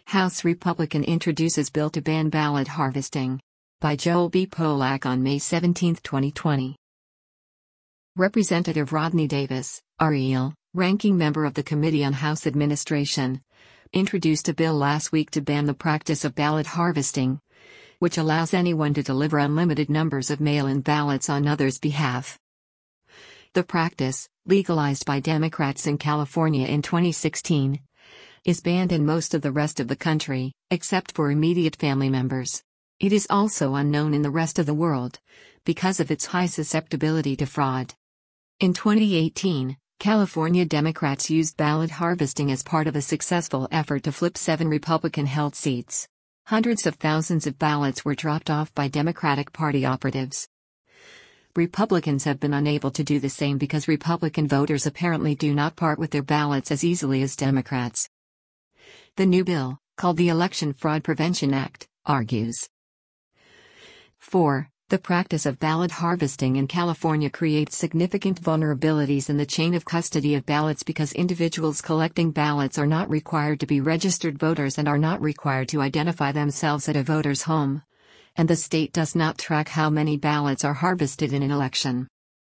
House Republican introduces bill to ban ballot harvesting. By Joel B. Polak on May 17, 2020. Representative Rodney Davis, REL, ranking member of the Committee on House Administration, introduced a bill last week to ban the practice of ballot harvesting, which allows anyone to deliver unlimited numbers of mail-in ballots on others' behalf. The practice, legalized by Democrats in California in 2016, is banned in most of the rest of the country, except for immediate family members. It is also unknown in the rest of the world, because of its high susceptibility to fraud. In 2018, California Democrats used ballot harvesting as part of a successful effort to flip 7 Republican-held seats. Hundreds of thousands of ballots were dropped off by Democratic Party operatives. Republicans have been unable to do the same because Republican voters apparently do not part with their ballots as easily as Democrats. The new bill, called the Election Fraud Prevention Act, argues 4. The practice of ballot harvesting in California creates significant vulnerabilities in the chain of custody of ballots because individuals collecting ballots are not required to be registered voters and are not required to identify themselves at a voter's home, and the state does not track how many ballots are harvested in an election.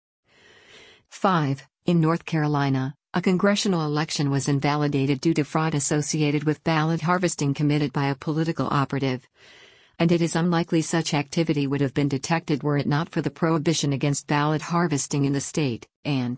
5. In North Carolina, a congressional election was invalidated due to fraud associated with ballot harvesting committed by a political operative, and it is unlikely such activity would have been detected were it not for the prohibition against ballot harvesting in the state, and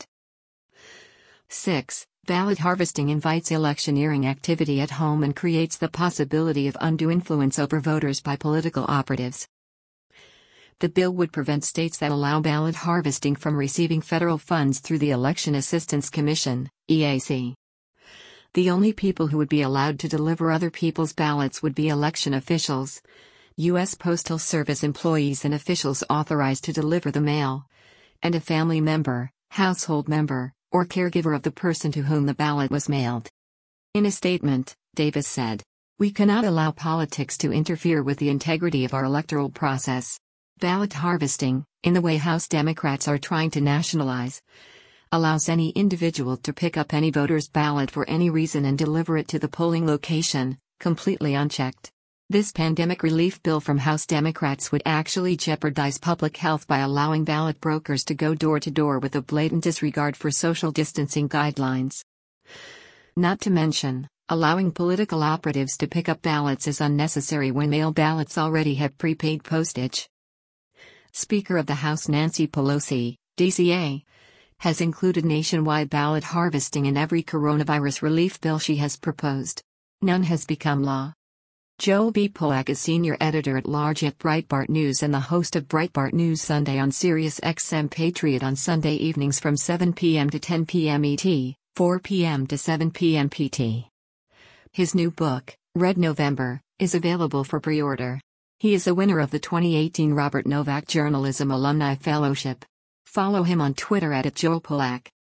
6. Ballot harvesting invites electioneering activity at home and creates the possibility of undue influence over voters by political operatives. The bill would prevent states that allow ballot harvesting from receiving federal funds through the Election Assistance Commission, EAC. The only people who would be allowed to deliver other people's ballots would be election officials, U.S. Postal Service employees and officials authorized to deliver the mail, and a family member, household member, or caregiver of the person to whom the ballot was mailed. In a statement, Davis said, "We cannot allow politics to interfere with the integrity of our electoral process. Ballot harvesting, in the way House Democrats are trying to nationalize, allows any individual to pick up any voter's ballot for any reason and deliver it to the polling location, completely unchecked. This pandemic relief bill from House Democrats would actually jeopardize public health by allowing ballot brokers to go door to door with a blatant disregard for social distancing guidelines. Not to mention, allowing political operatives to pick up ballots is unnecessary when mail ballots already have prepaid postage." Speaker of the House Nancy Pelosi, DCA, has included nationwide ballot harvesting in every coronavirus relief bill she has proposed. None has become law. Joel B. Polak is senior editor-at-large at Breitbart News and the host of Breitbart News Sunday on Sirius XM Patriot on Sunday evenings from 7 p.m. to 10 p.m. ET, 4 p.m. to 7 p.m. PT. His new book, Red November, is available for pre-order. He is a winner of the 2018 Robert Novak Journalism Alumni Fellowship. Follow him on Twitter @JoelPolak.